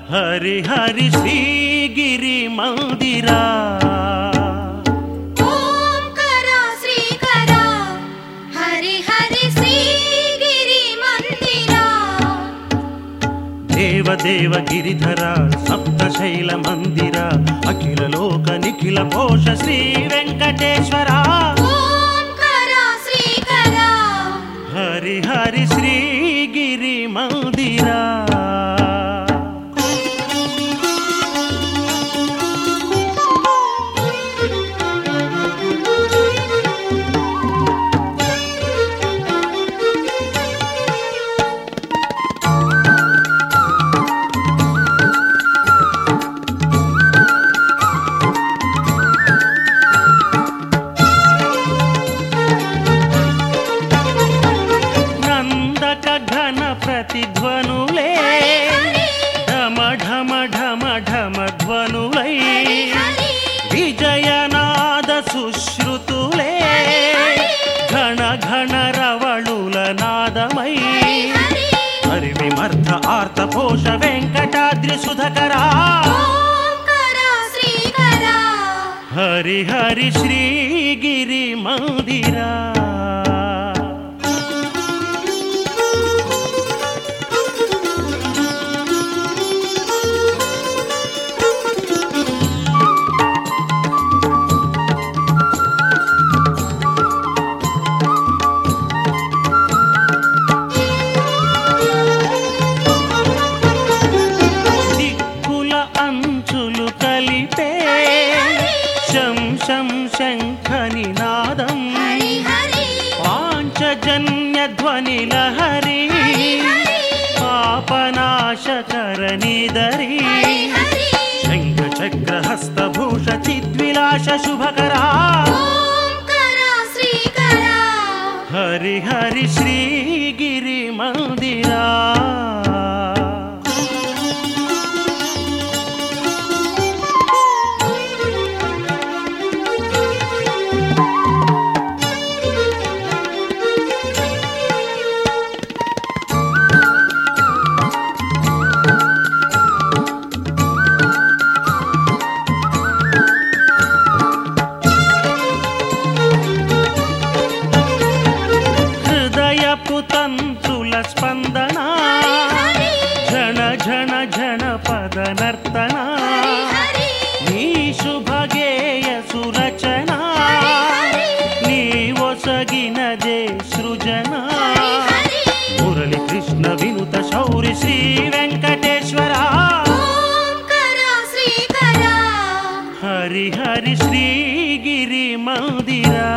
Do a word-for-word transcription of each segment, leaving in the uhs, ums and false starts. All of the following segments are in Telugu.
హరి హరి శ్రీగిరి మందిరా ఓంకార శ్రీకర హరి హరి శ్రీగిరి మందిరా దేవదేవ గిరిధర సప్తశైల మందిర అఖిల లోక నిఖిల పోష శ్రీ వెంకటేశ్వర ఓంకార శ్రీకర హరి హరి శ్రీగిరి మందిరా ప్రతిధ్వనులే ఢమ ఢమ ఢమ ఢమ ధ్వనులై విజయనాద సుశ్రుతులే ఘన ఘన రవళుల నాదమై హరి విమర్ధ ఆర్త పోష వెంకటాద్రి సుధకరా హరి హరి శ్రీగిరి మందిరా శంఖని నాదం పాంచజన్య ధ్వని లహరి పాపనాశకర నిదరి శంఖ చక్ర హస్తభూష చిద్విలాస శుభకరా హరి హరి శ్రీగిరి మందిరా తంత్రుల స్పందన జన జన జన పద నర్తన నీ శుభగేయ సురచన నీ ఒసగినదే సృజన మురళి కృష్ణ వినుత శౌరి శ్రీ వెంకటేశ్వర హరి హరి శ్రీగిరి మందిరా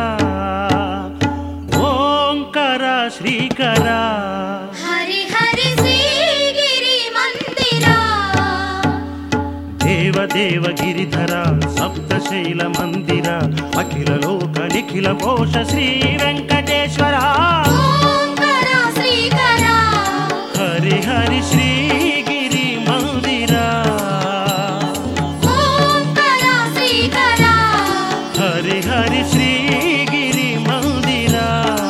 ఓంకార శ్రీకర హరి హరి శ్రీగిరి మందిరా దేవదేవ గిరిధర సప్తశైల మందిర అఖిల లోక నిఖిల పోష శ్రీ వెంకటేశ్వర ఓంకార శ్రీకర హరి హరి శ్రీగిరి మందిరా ఓంకార శ్రీకర హరి హరి శ్రీగిరి మందిరా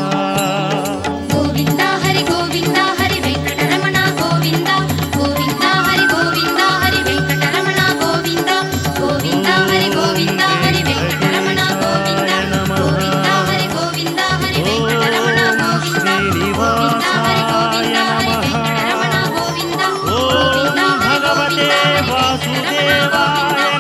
గోవింద హరి గోవింద హరి వెంకటరమణ గోవింద గోవింద హరి గోవింద హరి వెంకటరమణ గోవింద గోవింద హరి గోవింద హరి వెంకటరమణ గోవింద గోవింద హరి గోవింద హరి వెంకటరమణ గోవింద గోవింద హరి గోవింద హరి వెంకటరమణ గోవింద ఓం భగవతే వాసుదేవాయ